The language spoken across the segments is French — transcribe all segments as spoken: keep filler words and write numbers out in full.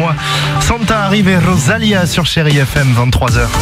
moi. Santa arrive et Rosalia sur Chérie F M, vingt-trois heures.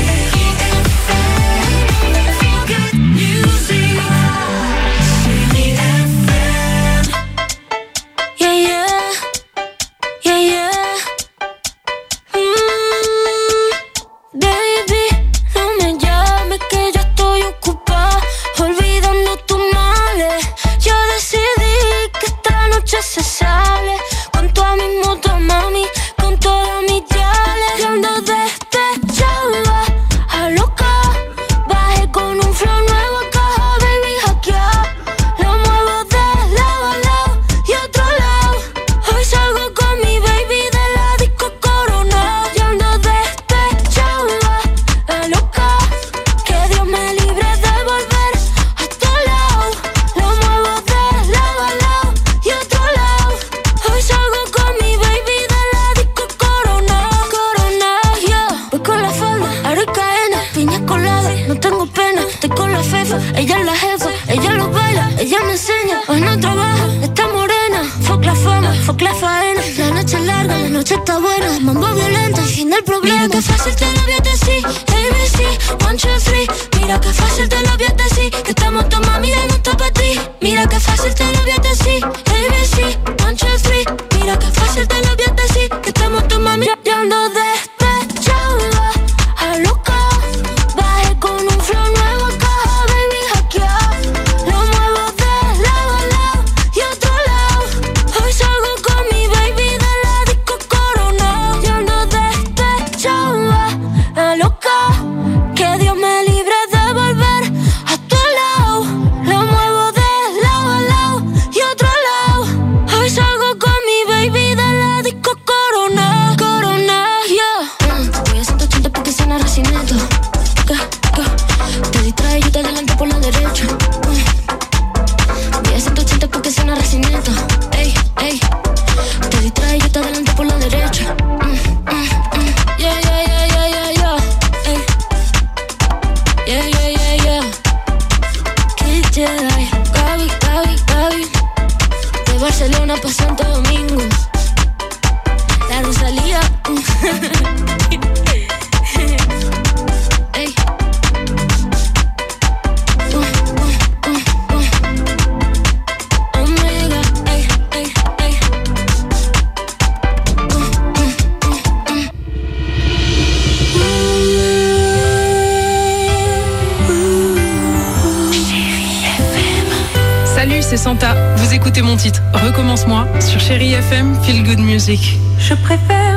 Je préfère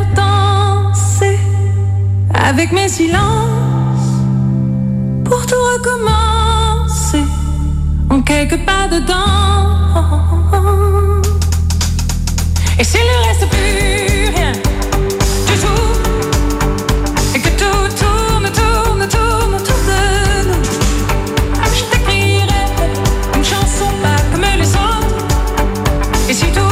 danser avec mes silences pour tout recommencer en quelques pas dedans. Et s'il ne reste plus rien du tout et que tout tourne, tourne, tourne autour de nous, je t'écrirai une chanson pas comme les autres. Et si tout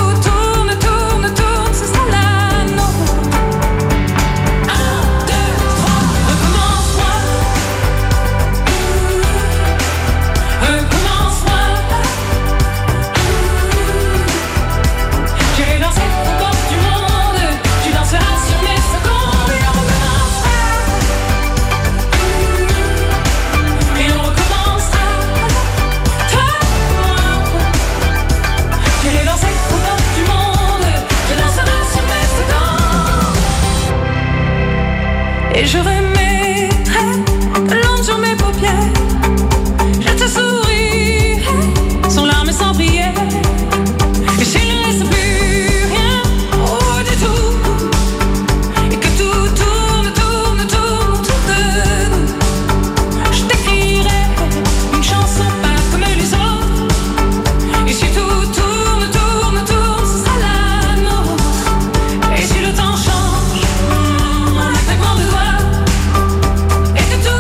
et je remettrai de l'ombre sur mes paupières. Je te sourirai sans larmes et sans prière. Et s'il ne reste plus rien, oh du tout, et que tout tourne, tourne, tourne autour de nous, je t'écrirai une chanson pas comme les autres. Et si tout tourne, tourne, tourne, ce sera la nôtre. Et si le temps change, on est tellement de doigts. Et que tout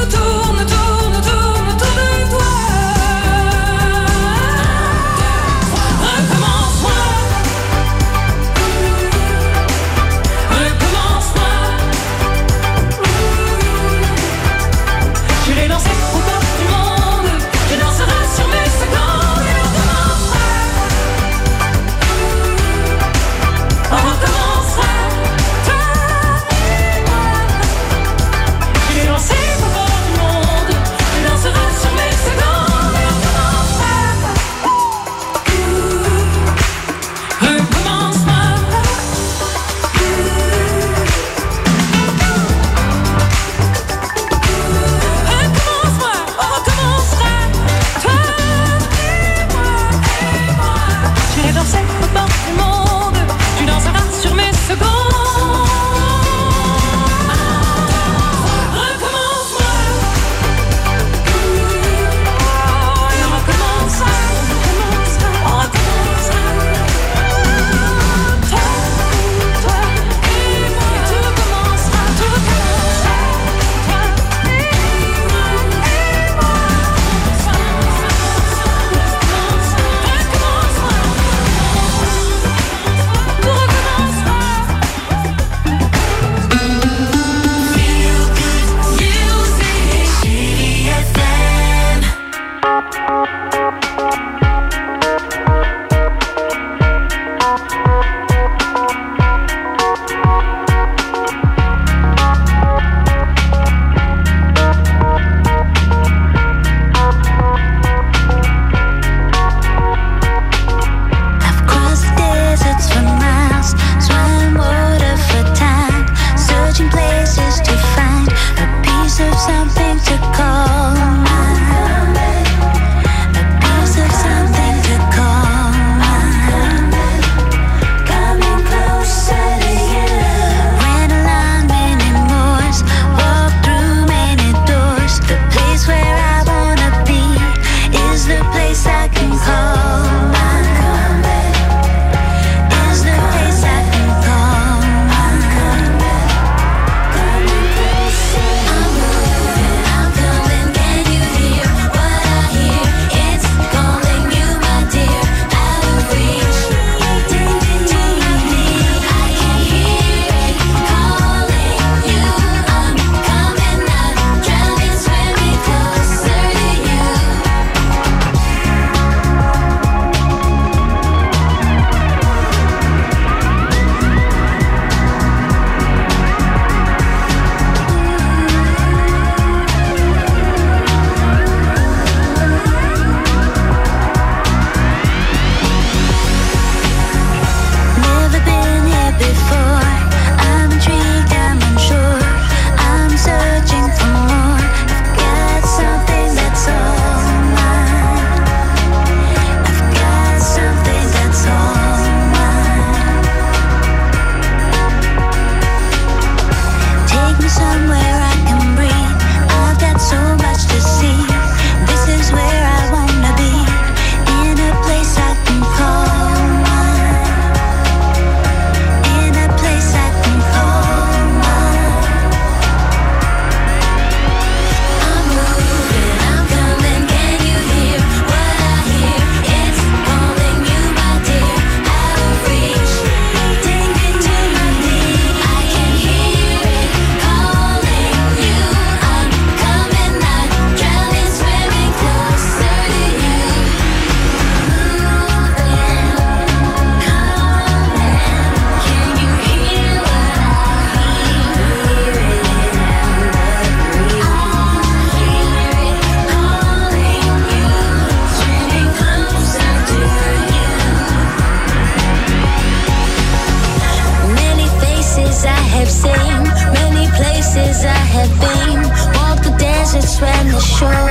places I have been, walked the deserts, swam the shore.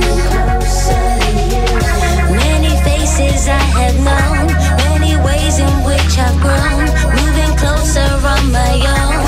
Many faces I have known, many ways in which I've grown, moving closer on my own.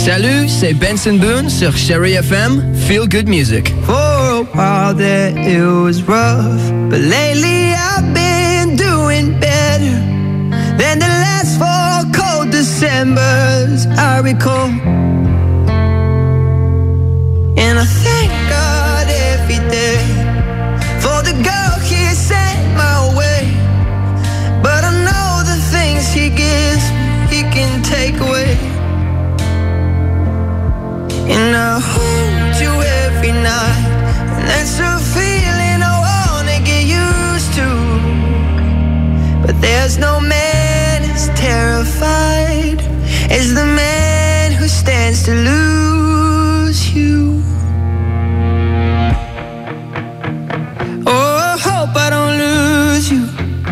Salut, c'est Benson Boone sur Chérie F M. Feel good music. For a while there it was rough, but lately I've been doing better than the last four cold Decembers I recall. And I thank God every day for the girl He sent my way. But I know the things He gives He can take away. And I hold you every night, and that's a feeling I wanna get used to. But there's no man as terrified as the man who stands to lose you. Oh, I hope I don't lose you.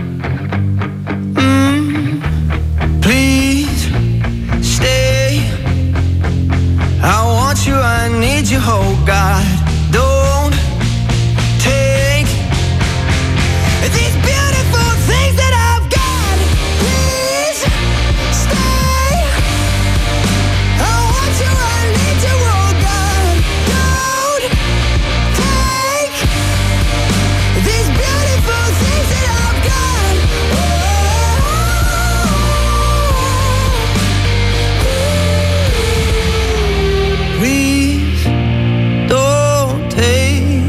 Mm, please stay. I want you, I need you, oh God. Don't take these beautiful things that I've got. Please stay. I want you, I need you, oh God. Don't take these beautiful things that I've got. Oh, please don't take.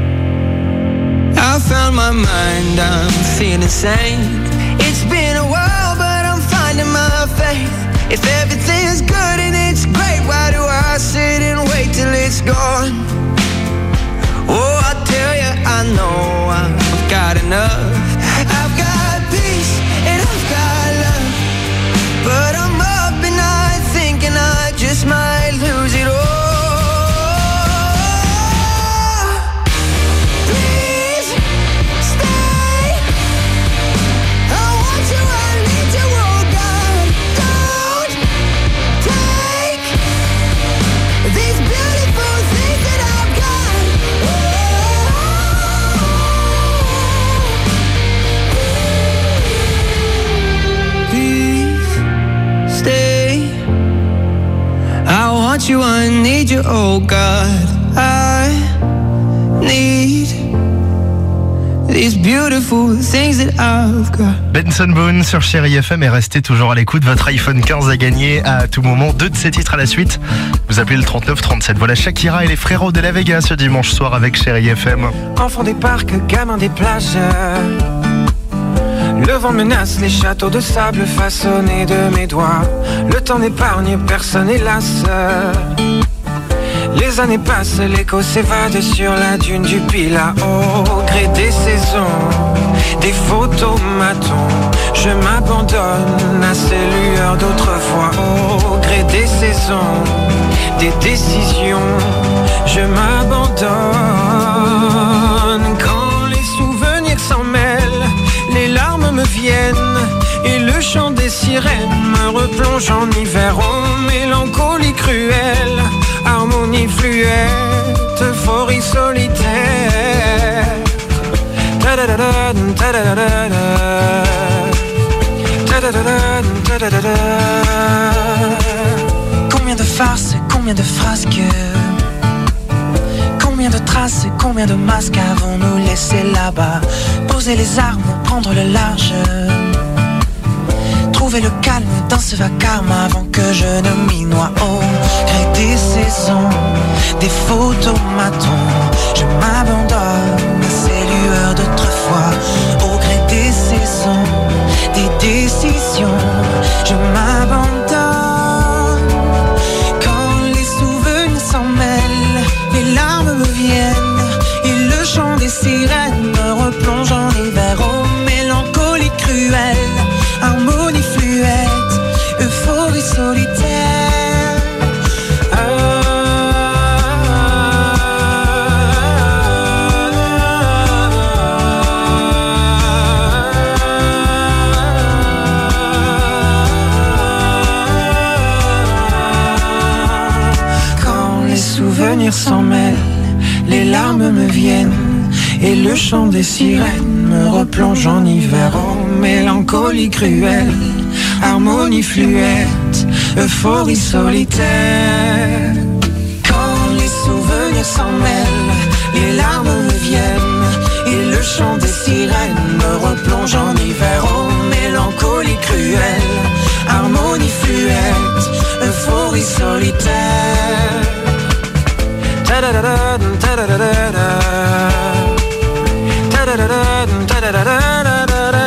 I found my mind, I'm feeling sane. It's been a while, but I'm finding my faith. If everything's good and it's great, why do I sit and wait till it's gone? Oh, I tell you, I know I've got enough. I've got peace and I've got love, but I'm up and I thinking I just might lose it all. Please stay. I want you, I need you, oh God. Don't take these beautiful things that I've got. Please stay. I want you, I need you, oh God. I need these beautiful things that I've got. Benson Boone sur Chérie F M et restez toujours à l'écoute. Votre iPhone quinze à gagner à tout moment. Deux de ces titres à la suite. Vous appelez le trente-neuf trente-sept. Voilà Shakira et les frérots de la Vega ce dimanche soir avec Chérie F M. Enfant des parcs, gamin des plages. Le vent menace les châteaux de sable façonnés de mes doigts. Le temps n'épargne personne hélas. Les années passent, l'écho s'évade sur la dune du Pilat. Au gré des saisons, des photomatons, je m'abandonne à ces lueurs d'autrefois. Au gré des saisons, des décisions, je m'abandonne. Quand les souvenirs s'en mêlent, les larmes me viennent et le chant des sirènes me replonge en hiver. Oh, mélancolie cruelle, harmonie fluette, euphorie solitaire. Combien de farces, combien de frasques, combien de traces et combien de masques avons-nous laissé là-bas? Poser les armes, prendre le large, trouver le calme dans ce vacarme avant que je ne m'y noie. Au gré des saisons, des photomatons, je m'abandonne à ces lueurs d'autrefois. Au gré des saisons, des décisions, je m'abandonne. Quand les souvenirs s'en mêlent, les larmes me viennent et le chant des sirènes me replonge en hiver. Oh, mélancolie cruelle, harmonie fluette, euphorie solitaire. Quand les souvenirs s'en mêlent, les larmes me viennent et le chant des sirènes me replonge en hiver. Oh, mélancolie cruelle, harmonie fluette, euphorie solitaire. Quand les souvenirs s'en mêlent, les larmes me viennent, et le chant des sirènes me replonge en hiver. Oh, mélancolie cruelle, harmonie fluette, euphorie solitaire. Ta-da-da-da, ta-da-da-da-da. Ta-da-da-da, ta-da-da-da-da.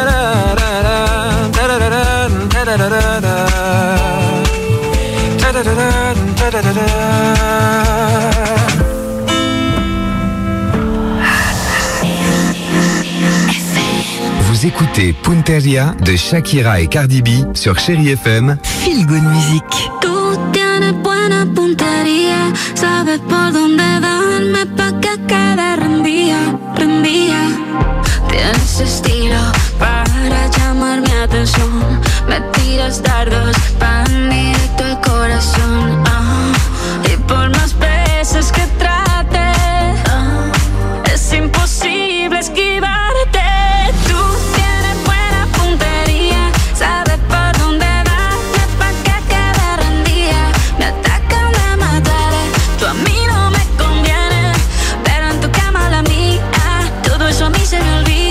Vous écoutez Punteria de Shakira et Cardi B sur Chérie F M. Feel Good Music. Tú tienes buena puntería, sabes por dónde darme pa' que quede rendida, rendida. Tienes estilo para llamar mi atención, me tiras dardos pan directo al corazón. Ah, y por más veces que trate, ah, es imposible esquivarte. Tú tienes buena puntería, sabes por dónde darme pa' que quede rendida. Me atacan de mataré, tú a mí no me conviene, pero en tu cama la mía, todo eso a mí se me olvida.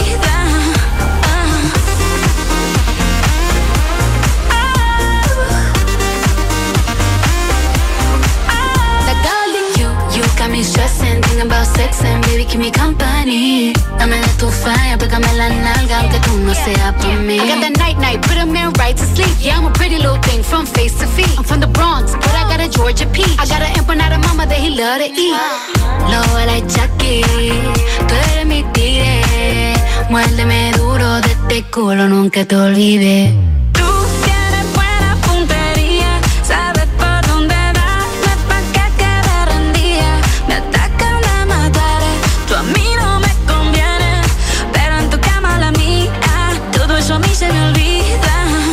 Stressing, thinking about sex and baby keep me company. Dame de tu falla, pégame la nalga aunque tú no seas por mí. I got that night night, put a man right to sleep. Yeah, I'm a pretty little thing from face to feet. I'm from the Bronx, but I got a Georgia peach. I got an empanada mama that he love to eat. Lobo like Chucky, tú eres mi tigre. Muérdeme duro de este culo, nunca te olvides. Se me olvida.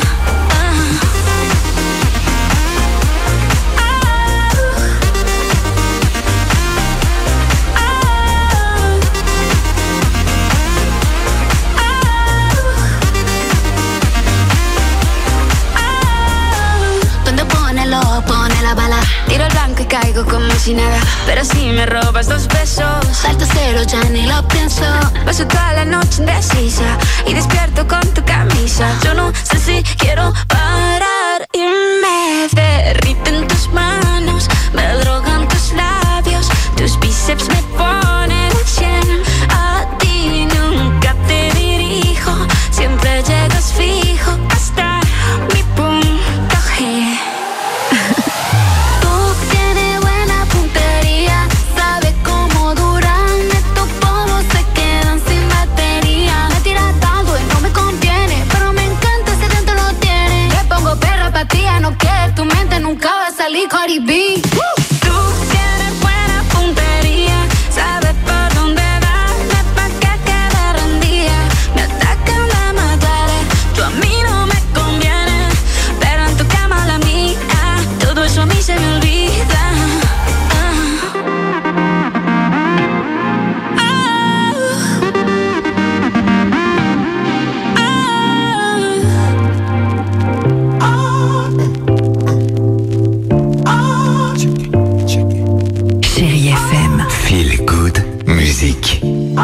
Donde pone lo pone la bala. Tiro el blanco y caigo como si nada, pero si me robas dos besos, salta cero, ya ni lo pienso. Paso toda la noche indecisa y despierto con tu camisa. Yo no sé si quiero parar y me derriten tus manos, me drogan tus labios, tus bíceps me ponen al cien. A ti nunca te dirijo, siempre llegas fijo hasta mi punto G. Cardi B. Tú tienes buena puntería, sabes por dónde darme pa' que quede rendida. Me atacan de mataré, tú a mí no me conviene, pero en tu cama la mía, todo eso a mí se me olvida. Feel Good Music.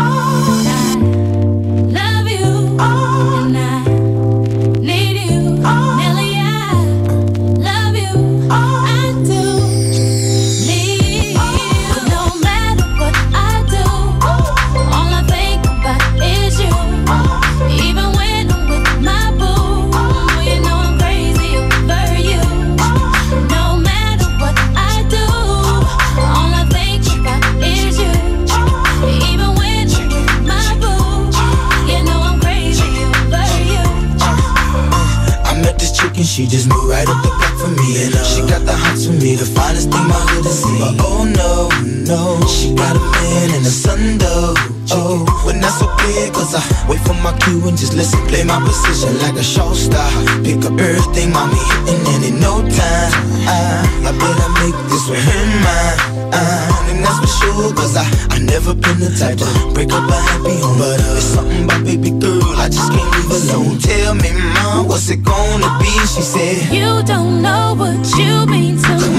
She just moved right up the block for me, and uh, she got the hots for me, the finest thing my hood has seen. But oh no, no, she got a man and a son though. Oh, but that's okay, cause I wait for my cue and just listen, play my position like a show star. Pick up everything, mommy hitting, and in no time, I, I better make this with her mine. Uh, and that's for sure, cause I, I never been the type to break up a happy home. But uh, it's something about baby girl, I just can't leave alone. Tell me, mom, what's it gonna be? She said, you don't know what you mean to me.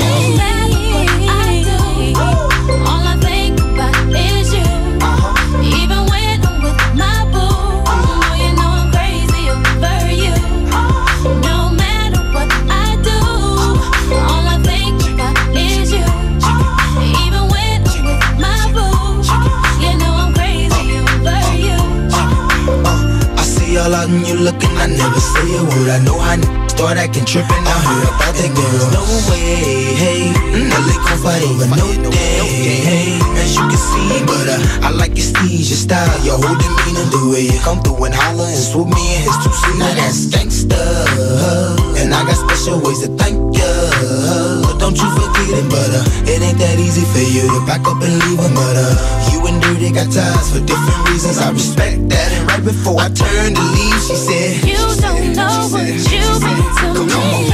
All I think about is you. Even when I'm with my boo, oh, you know I'm crazy over you. No matter what I do, all I think about is you. Even when I'm with my boo, you know I'm crazy over you. uh, I see all out and you looking, I never say a word. I know how start acting trippin', I heard about that girl. No way, hey, no they gon' fight over no day, hey. As you can see, but uh, I like your steez, your style, your whole demeanor, the way you come through and holler and swoop me in his two seat. Now that's gangsta, and I got special ways to thank ya. But don't you forget it, but uh, it ain't that easy for you to back up and leave him. But uh, you and Dirty got ties for different reasons. I respect that, and right before I turned to leave, she said, you don't know what you mean. Come on.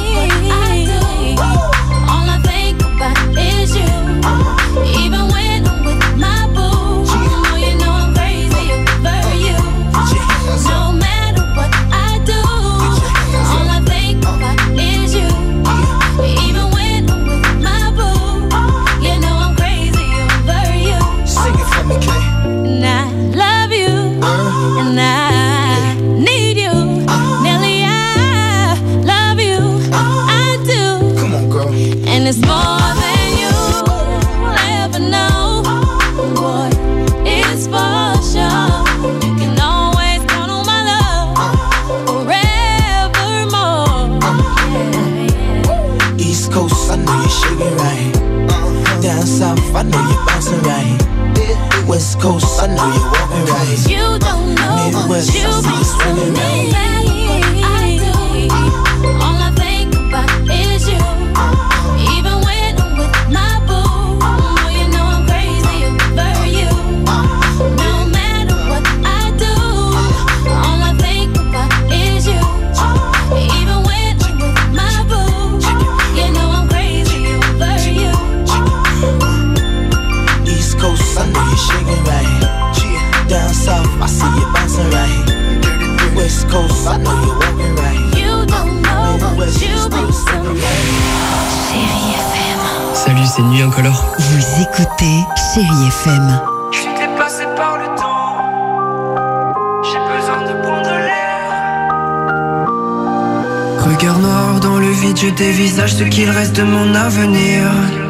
All I think about is you. Even when I'm with my boo, oh, you know I'm crazy over you. No matter what I do, all I think about is you. Even when I'm with my boo, you know I'm crazy over you. Sing it for me, Kay. And I love you, uh, and I need you. Nelly, I love you. I do. Come on, girl. And it's more than you'll ever know. Boy, it's for sure. You can always count on my love forevermore. Yeah, yeah. East Coast, I know you're shaking right. Down south, I know you're bouncing right. West Coast, I know you're walking right. You don't know Midwest, what you I see you swinging mean to right. me. I do. All I think about is you. Even when I'm with my boo, oh, you know I'm crazy over you. No matter what I do, all I think about is you. Even when I'm with my boo, you know I'm crazy over you. East Coast, I know you're shaking right. Down south, I see you bouncing right. West Coast, I know you're walking right. You don't know what Midwest, you you mean still to swinging me. right. Chérie F M. Salut, c'est Nuit Incolore. Vous écoutez Chérie F M. Je suis dépassé par le temps. J'ai besoin de prendre l'air. Regard noir dans le vide, je dévisage ce qu'il reste de mon avenir.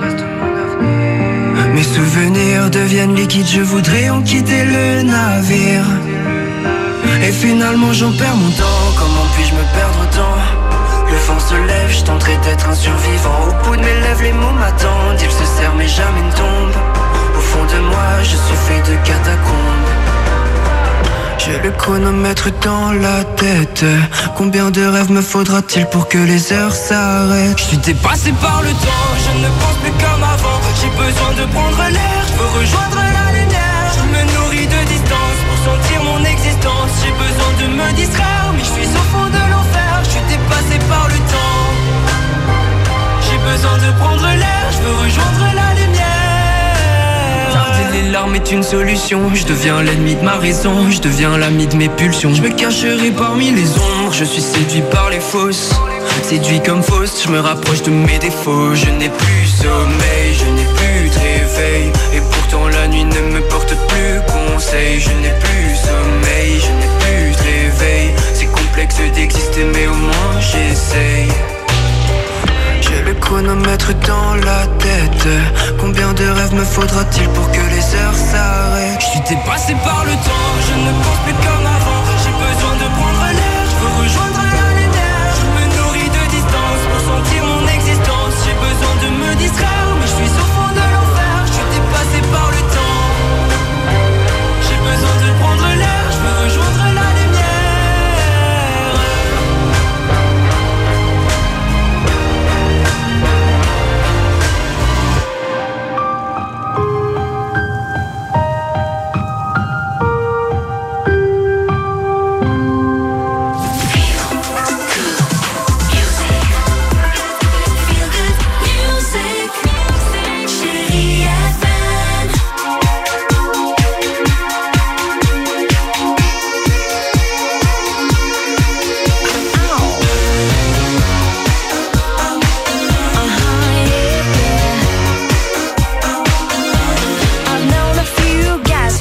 Mes souvenirs deviennent liquides, je voudrais en quitter le navire. Et finalement j'en perds mon temps, comment puis-je me perdre autant? Le vent se lève, je tenterai d'être un survivant. Au bout de mes lèvres, les mots m'attendent, ils se serrent mais jamais ne tombent. Au fond de moi, je suis fait de catacombes. J'ai le chronomètre dans la tête. Combien de rêves me faudra-t-il pour que les heures s'arrêtent? Je suis dépassé par le temps, je ne pense plus comme avant. J'ai besoin de prendre l'air, je veux rejoindre la lumière. Je me nourris de distance pour sentir mon existence. J'ai besoin de me distraire, mais je suis au fond de l'enfer. Je suis dépassé par le temps. J'ai besoin de prendre l'air, je veux rejoindre la lumière. Tarder les larmes est une solution. Je deviens l'ennemi de ma raison, je deviens l'ami de mes pulsions. Je me cacherai parmi les ombres, je suis séduit par les fausses. Séduit comme fausse, je me rapproche de mes défauts. Je n'ai plus sommeil, je n'ai plus de réveil. Et pourtant la nuit ne me porte plus conseil. Je n'ai plus sommeil, je n'ai plus de réveil. C'est complexe d'exister mais au moins j'essaye. J'ai le chronomètre dans la tête. Combien de rêves me faudra-t-il pour que les heures s'arrêtent? Je suis dépassé par le temps, je ne pense plus comme avant. J'ai besoin de prendre l'air, je veux rejoindre la lumière. Je me nourris de distance pour sentir mon existence. J'ai besoin de me distraire, mais je suis au fond de l'enfer. Je suis dépassé par le temps. J'ai besoin de prendre l'air, je veux rejoindre la lumière.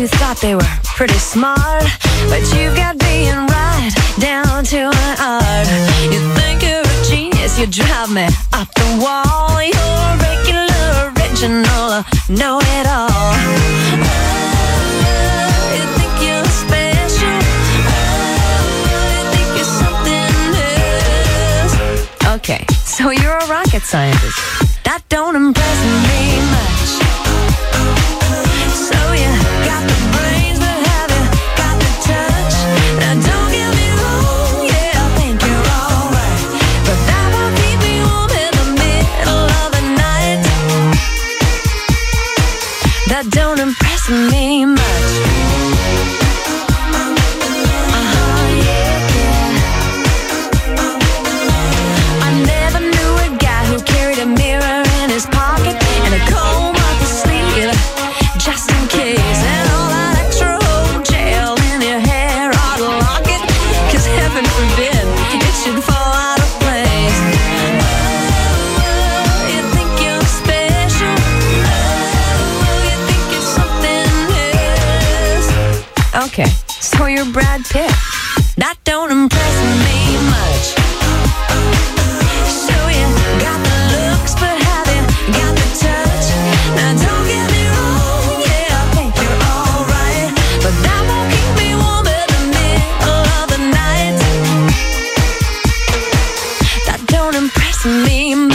who thought they were pretty smart, but you've got being right down to an art. You think you're a genius, you drive me up the wall. You're regular, original, know it all. Oh, you think you're special. Oh, you think you're something else. Okay, so you're a rocket scientist. That don't impress me much. So you got the brains, but have you got the touch? Now don't get me wrong, yeah, I think you're alright, but that won't keep me warm in the middle of the night. That don't impress me much. Okay, so you're Brad Pitt. That don't impress me much. So you got the looks, but have you got the touch? Now don't get me wrong, yeah, I think you're alright, but that won't keep me warm in the middle of the night. That don't impress me much.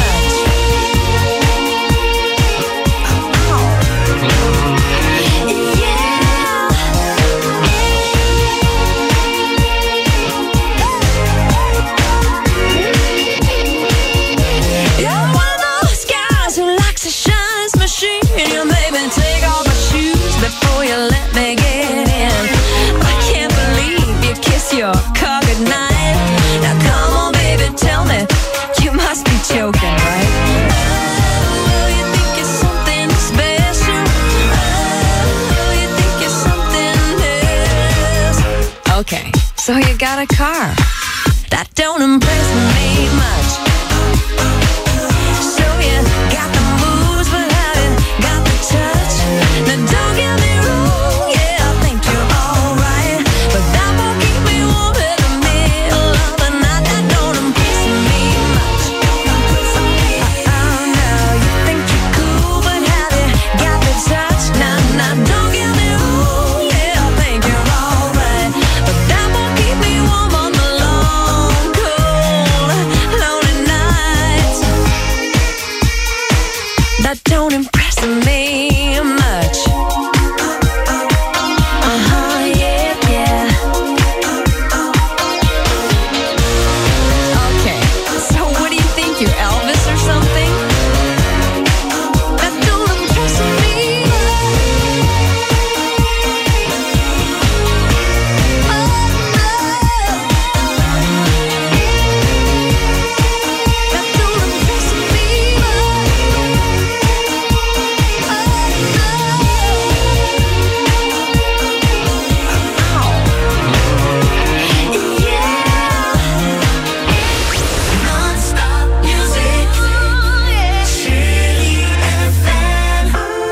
Your car goodnight. Now come on, baby, tell me, you must be joking, right? Oh, you think you're something special. Oh, you think you're something else. Okay, so you got a car. That don't impress me much. So you got the moves, but have you got the touch? Now don't get me wrong, yeah, I think you're alright, but that won't keep me warm in the middle of the night. That don't impress me much. Oh no, you think you're cool, but have you got the touch? Nah, nah, don't get me wrong, yeah, I think you're alright, but that won't keep me warm on the long, cold, lonely nights. That don't impress me much. Uh-huh, yeah, yeah. Okay, so what do you think, you're Elvis or something? That don't impress me. Oh, no. That don't impress me. Non-stop music. Chérie F M.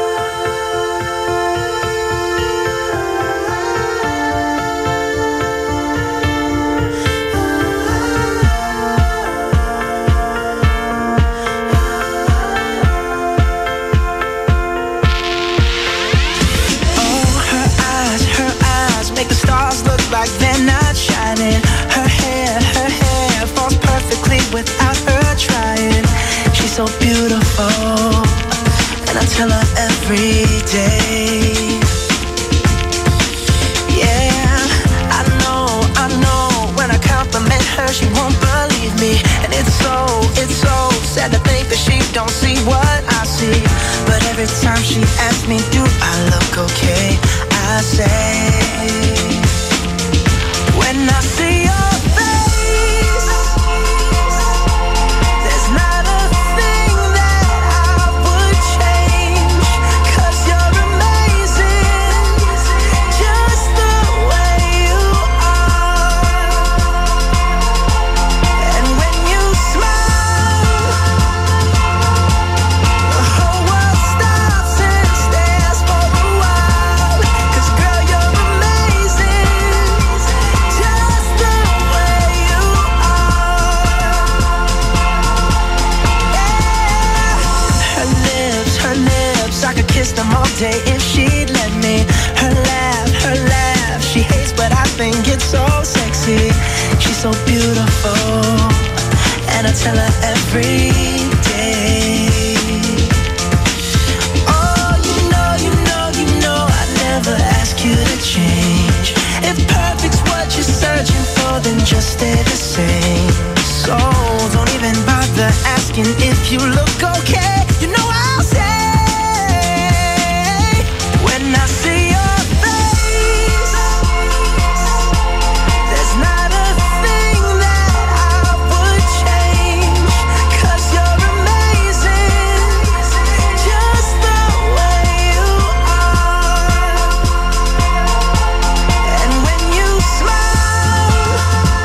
Oh, her eyes, her eyes make the stars look like they're not shining. Her hair, her hair falls perfectly without her trying. She's so beautiful, and I tell her every day. Yeah, I know, I know, when I compliment her, she won't believe me. And it's so, it's so sad to think that she don't see what I see. But every time she asks me, do I look okay? I say, when I see your face, there's not a thing that I would change. 'Cause you're amazing. kiss them all day if she'd let me. Her laugh, her laugh, she hates but I think it's so sexy. She's so beautiful, and I tell her every day. Oh, you know, you know, you know I'd never ask you to change. If perfect's what you're searching for, then just stay the same. So don't even bother asking if you look okay. You know I'll say, when I see your face, there's not a thing that I would change. 'Cause you're amazing, just the way you are. And when you smile,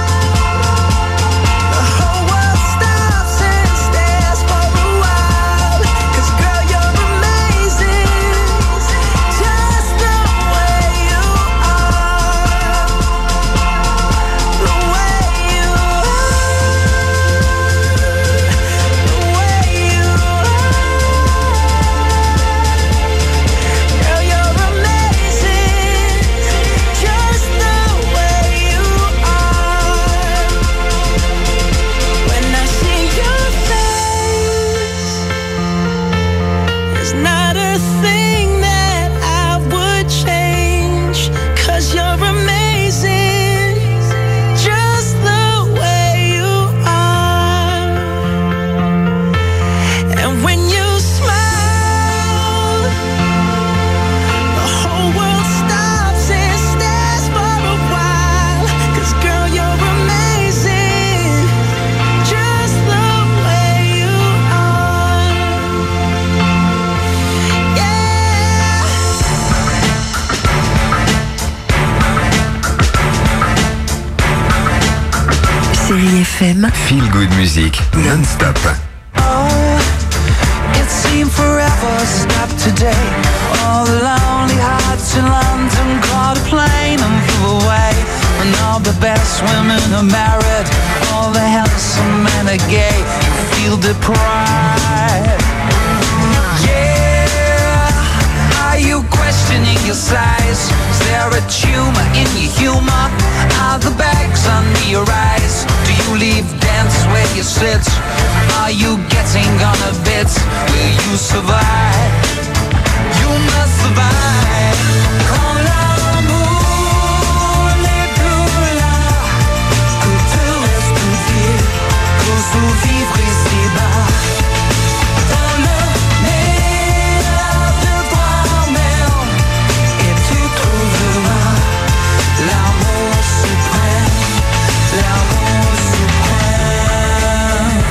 the whole world stops and stares for a while. 'Cause girl, you're amazing, just the way you are. The way you are. The way you are. Girl, you're amazing, just the way you are. When I see your face, there's not a thing that I would change. 'Cause you're amazing, just the way you are. And when you smile, the whole world stops and stares for a while. 'Cause girl, you're amazing, just the way you are. Yeah. Chérie F M. Feel Good Music, non-stop. Oh, it seemed forever stopped today. All the lonely hearts in London caught a plane and flew away. And all the best women are married, all the handsome men are gay. You feel deprived. Yeah, are you questioning your size? Is there a tumor in your humor? Are the bags under your eyes? Do you leave dance where you sit? Are you getting on a bit? Will you survive? You must survive. Quand l'amour n'est plus là, que te reste-t-il pour survivre ici-bas? Dans le meilleur de toi-même, et tu trouveras l'amour suprême, l'amour suprême.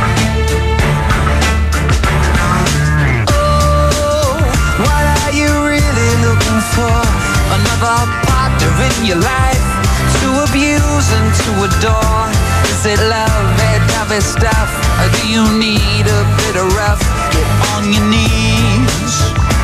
Oh, what are you really looking for? Another partner in your life to abuse and to adore? Is it love, that heavy stuff? Or do you need a bit of rough? Get on your knees.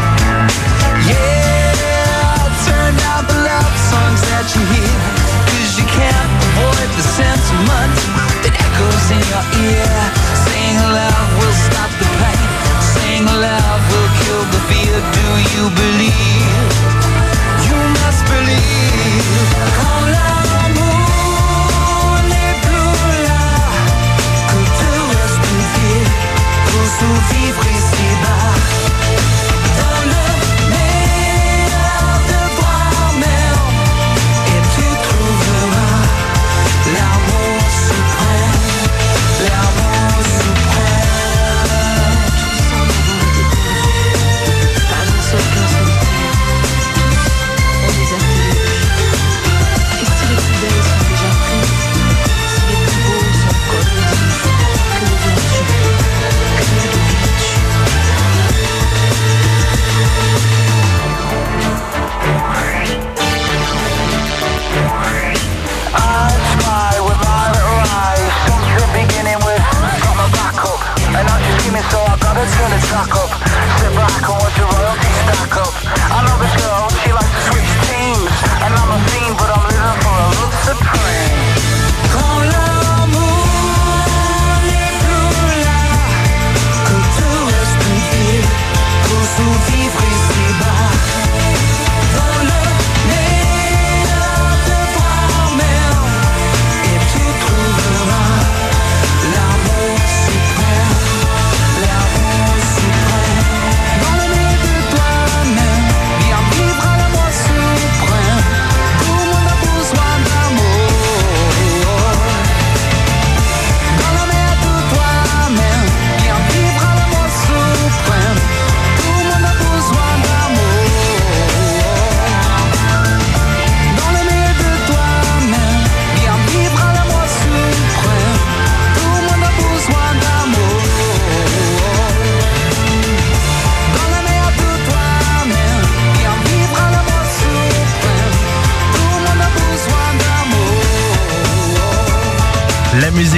Yeah, turn down the love songs that you hear, 'cause you can't avoid the sentiment that echoes in your ear. Saying love will stop the pain, saying love will kill the fear. Do you believe? You must believe. Quand l'amour n'est plus là, que te reste-t-il pour survivre ici-bas? Dans le meilleur de toi-même, et tu trouveras l'amour suprême, l'amour suprême. Pas une seule personne. On les a tous. Et si les plus belles sont déjà prises, si les plus beaux sont encore disent, que deviens-tu? Que deviens-tu? I try with my little eyes since the beginning with got my back up, and I'm just screaming, so I gotta turn the track up. Sit back and watch the royalty stack up. I know this girl, she likes to switch teams, and I'm a fiend, but I'm living for a love supreme. Quand l'amour n'est plus là, que te reste-t-il pour survivre ici?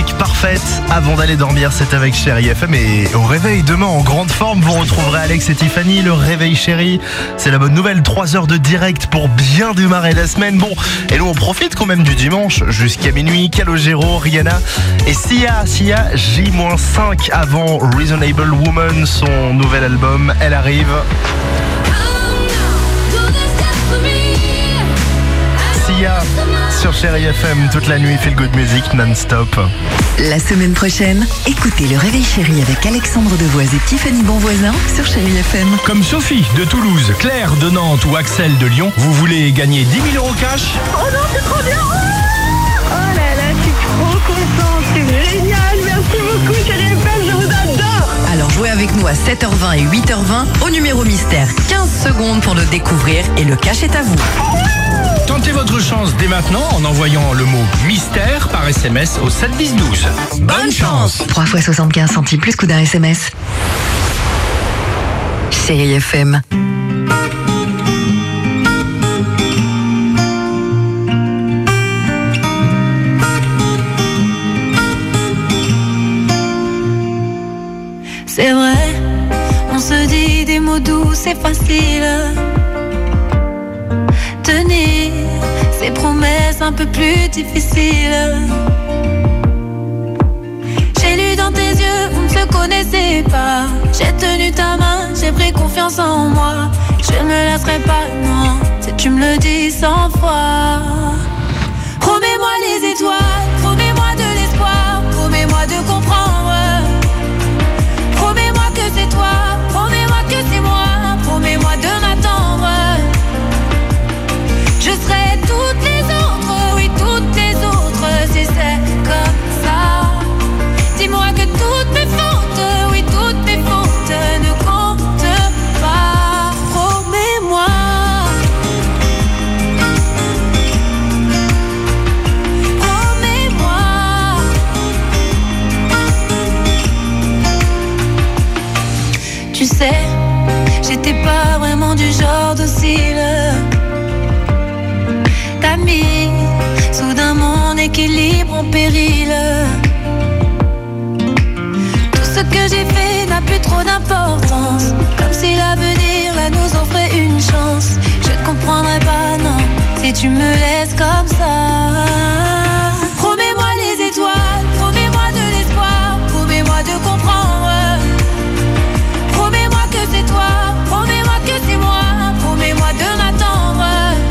musique parfaite avant d'aller dormir, c'est avec Chérie F M. Et au réveil demain en grande forme, vous retrouverez Alex et Tiffany. Le réveil Chérie, c'est la bonne nouvelle, trois heures de direct pour bien démarrer la semaine. Bon, et nous on profite quand même du dimanche jusqu'à minuit. Calogero, Rihanna et Sia, Sia J cinq avant Reasonable Woman, son nouvel album, elle arrive. Sia sur Chérie F M, toute la nuit, feel good music non-stop. La semaine prochaine, écoutez le Réveil Chérie avec Alexandre Devoise et Tiffany Bonvoisin sur Chérie F M. Comme Sophie de Toulouse, Claire de Nantes ou Axel de Lyon, vous voulez gagner dix mille euros cash? Oh non, c'est trop bien! Oh là là, je suis trop contente, c'est génial, merci beaucoup Chérie F M, je vous adore! Alors jouez avec nous à sept heures vingt et huit heures vingt au numéro mystère. quinze secondes pour le découvrir et le cash est à vous. Tentez votre chance dès maintenant en envoyant le mot mystère par S M S au sept dix douze. Bonne chance! trois fois soixante-quinze centimes plus coût d'un S M S. Chérie F M. C'est vrai, on se dit des mots doux, c'est facile. Tenir ces promesses un peu plus difficiles. J'ai lu dans tes yeux, vous ne se connaissez pas. J'ai tenu ta main, j'ai pris confiance en moi. Je ne me laisserai pas, non, si tu me le dis cent fois. Promets-moi les étoiles, promets-moi de l'espoir, promets-moi de comprendre. Promets-moi que c'est toi, promets-moi que c'est moi, promets-moi de m'attendre. Je serai toutes les autres, oui toutes les autres, si c'est comme ça. Dis-moi que toutes mes fautes, oui toutes mes fautes ne comptent pas. Promets-moi. Promets-moi. Tu sais, j'étais pas vraiment du genre docile. T'as mis soudain mon équilibre en péril. Tout ce que j'ai fait n'a plus trop d'importance, comme si l'avenir là nous offrait une chance. Je ne comprendrai pas, non, si tu me laisses comme ça. Promets-moi les étoiles, promets-moi de l'espoir, promets-moi de comprendre. Promets-moi que c'est toi, promets-moi que c'est moi, promets-moi de m'attendre.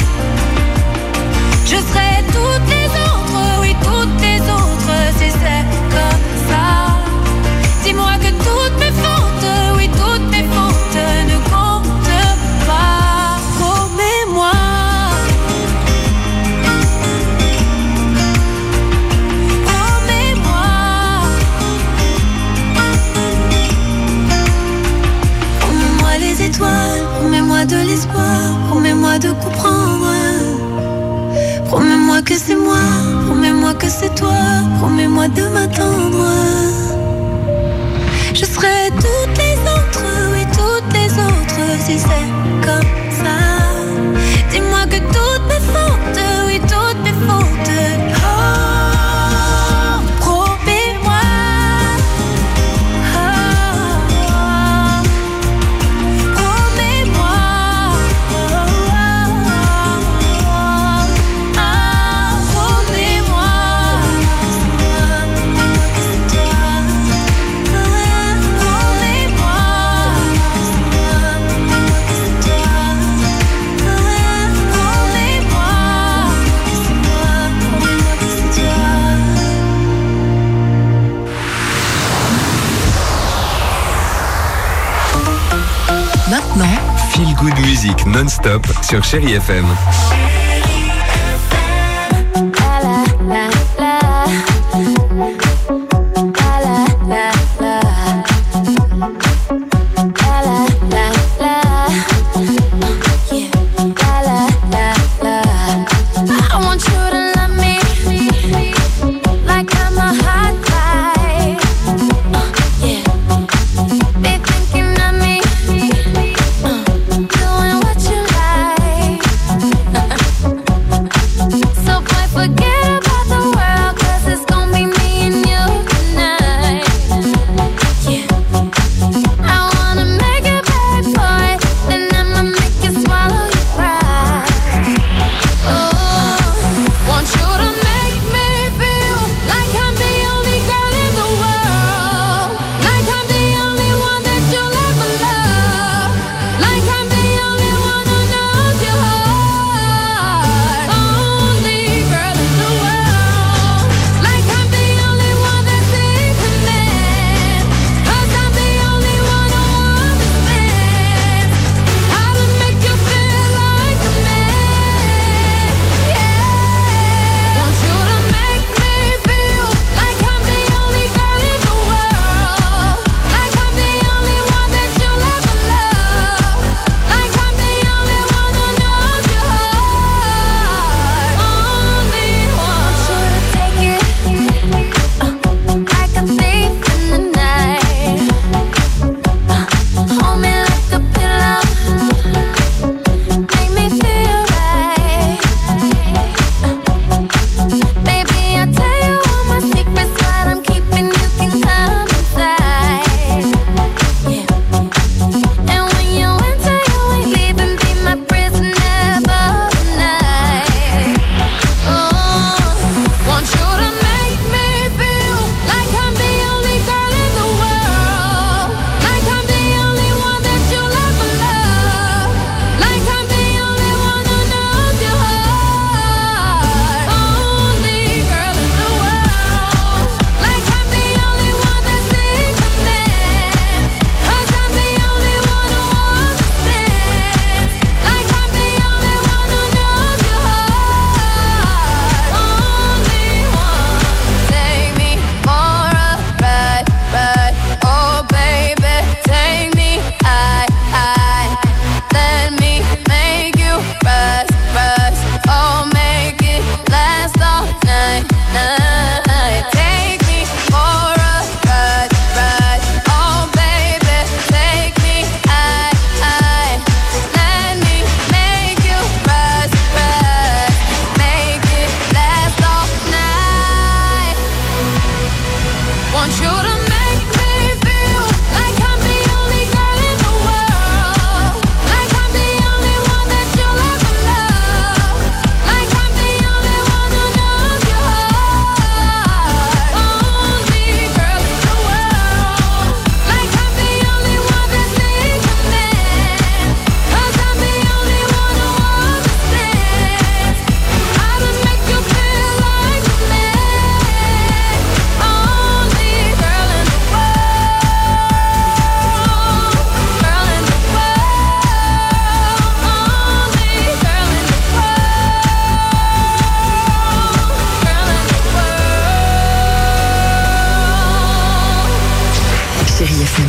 Je serai toutes les autres, oui toutes les autres, si c'est comme ça. Dis-moi que toutes mes fautes, oui toutes mes fautes ne comptent pas. Promets-moi. Promets-moi. Promets-moi les étoiles, promets-moi de l'espoir, promets-moi de comprendre. Promets-moi que c'est moi, promets-moi que c'est toi, promets-moi de m'attendre. Je serai toutes les autres, oui toutes les autres, si c'est comme ça. Dis-moi que toutes mes fautes, oui toutes mes fautes. Oh, promets-moi. Oh, promets-moi. Maintenant, Feel Good Music non-stop sur Chérie F M. Doing what you like.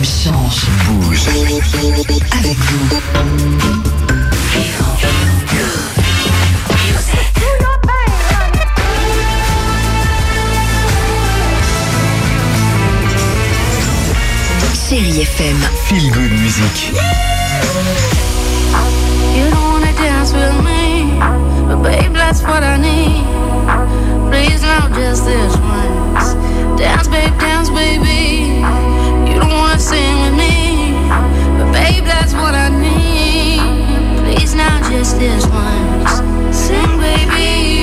FM change. Bouge. Avec vous. Chérie F M. Feel Good Music. You don't wanna dance with me, but babe, that's what I need. Please, now just this once. Dance, babe, dance, baby. You don't wanna sing with me, but babe, that's what I need. Please, now just this once. Sing, baby.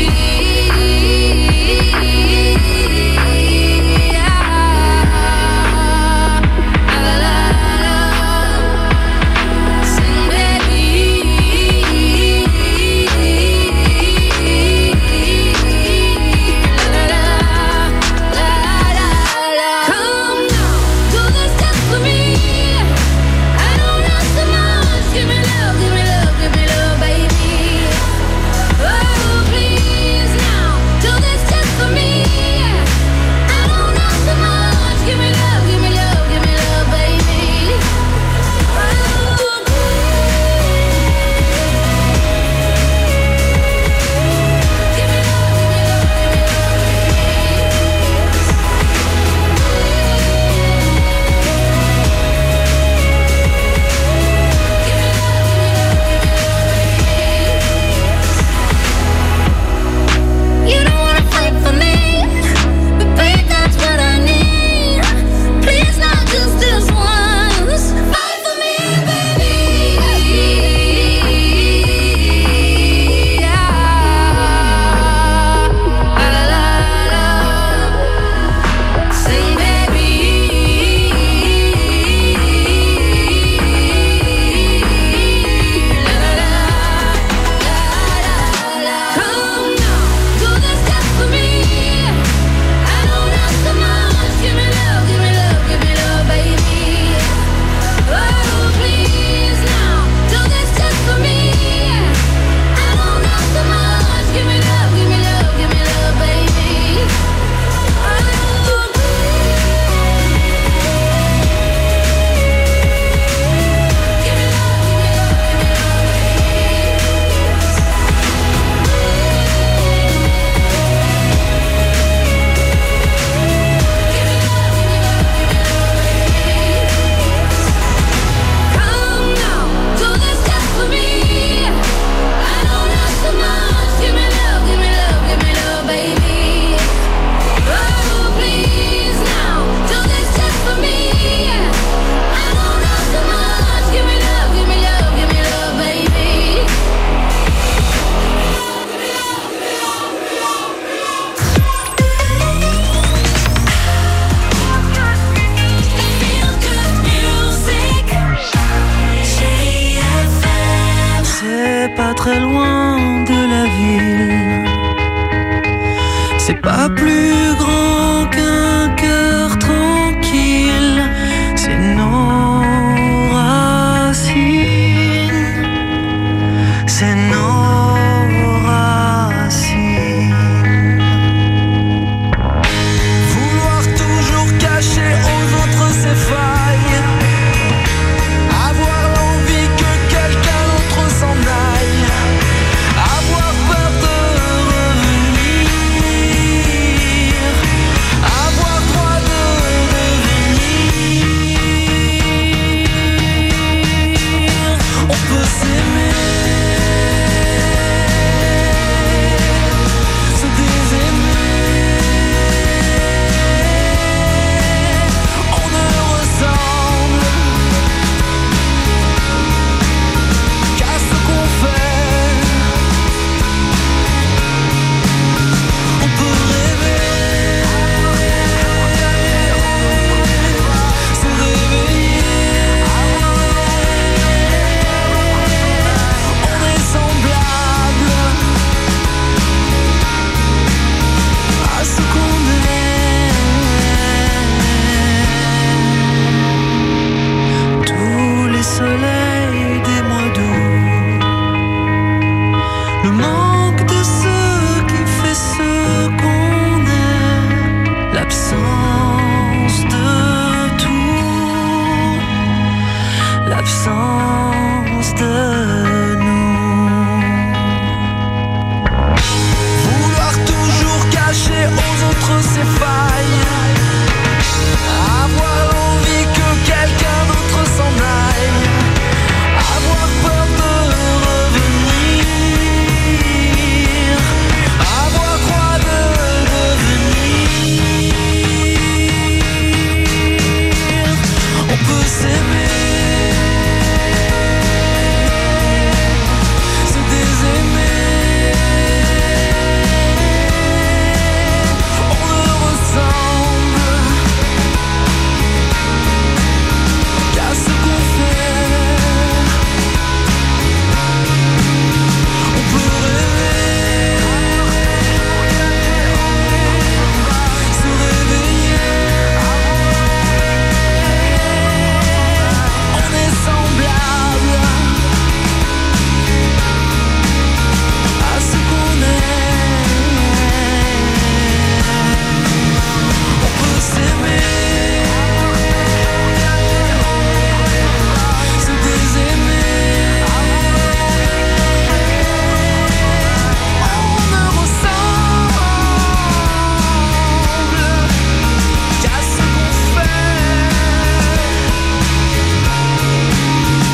très loin de la ville. C'est pas plus